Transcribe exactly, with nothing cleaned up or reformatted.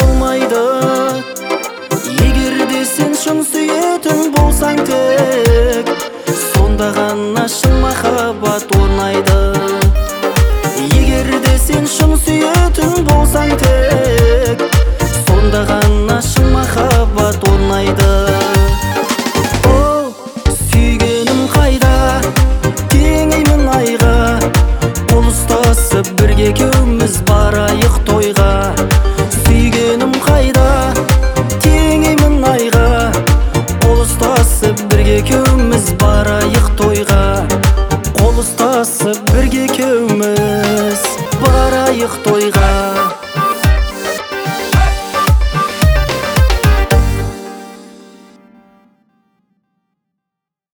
болмайды. Егерде сен шын сүйетін болсаң тек, сонда ғана шын махаббат орнайды. Егерде сен шын сүйетін болсаң тек, сонда ғана шын махаббат орнайды. О, сүйгенім қайда, теңеймін айға, қол ұстасып бірге екеуміз барайық тойға. Сүйгенім қайда, теңеймін айға, қол ұстасып бірге екеуміз барайық тойға. Қол ұстасып бірге екеуміз барайық тойға.